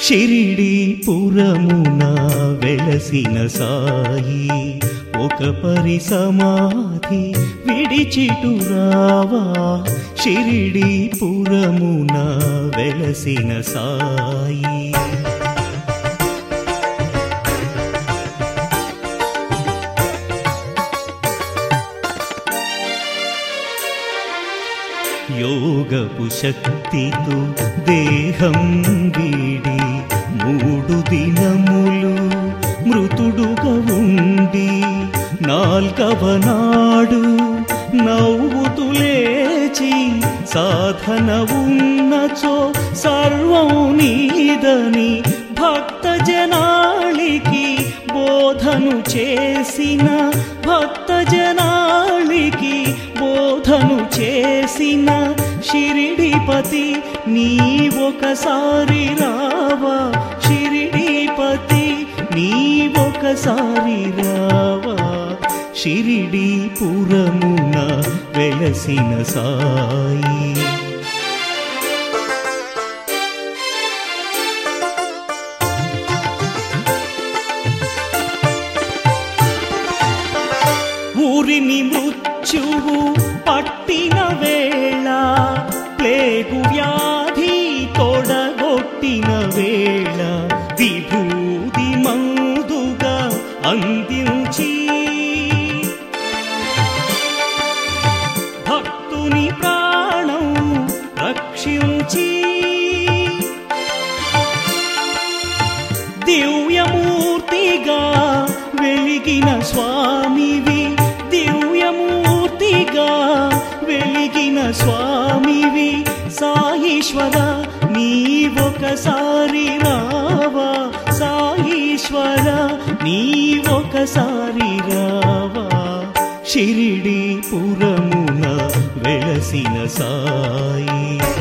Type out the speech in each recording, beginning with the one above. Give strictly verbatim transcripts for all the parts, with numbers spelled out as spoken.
షిరిడి పురమున వెలసిన సాయి ఒక పరి సమాధి విడిచిటురావా షిరిడి పురమున వెలసిన సాయి యోగపు శక్తితో దేహం వీడి మూడు దినములు మృతుడుగా ఉండి నాల్గవ నాడు నవ్వుతూ లేచి సాధన ఉన్నచో సర్వం నీదని భక్త జనాళికి బోధను చేసిన భక్త జనాళికి బోధను చేసిన షిరిడిపతి నీ ఒకసారి రావా షిరిడిపతి నీ ఒకసారి రావా షిరిడి పురమున వెలసిన సాయి ఊరిని మృత్యువు పట్టిన వేళ ప్లేగు వ్యాధి తొడగొట్టిన వేళ విభూది మందుగా అందించి భక్తుని ప్రాణం రక్షించి దివ్యమూర్తిగా వెలిగిన స్వామివి దివ్యమూర్తిగా వెలిగిన స్వామివి సాయీశ్వర నీ ఒకసారి రావా సాయీశ్వర నీ ఒకసారి రావా షిరిడి పురమున వెలసిన సాయి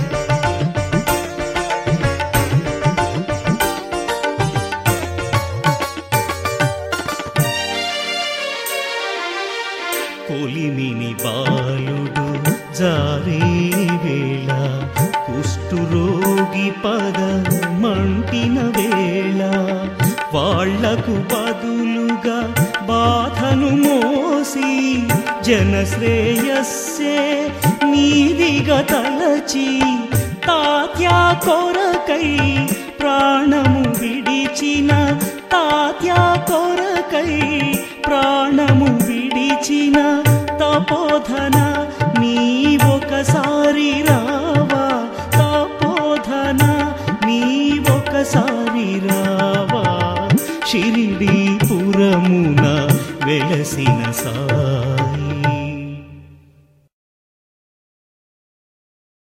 కొలిమిని బాలుడు జారే వేళ కుష్ఠురోగి పద మంటిన వేళ వాళ్లకు బదులుగా బాధను మోసి జనశ్రేయస్సే నీదిగా తలచి తాత్యా కొరకై ప్రాణము విడిచిన తాత్యా కొరకై ప్రాణము విడిచిన తపోధన నీ ఒకసారి రావా తపోధన నీ ఒకసారి రావా షిరిడి పురమున వెలసిన సాయి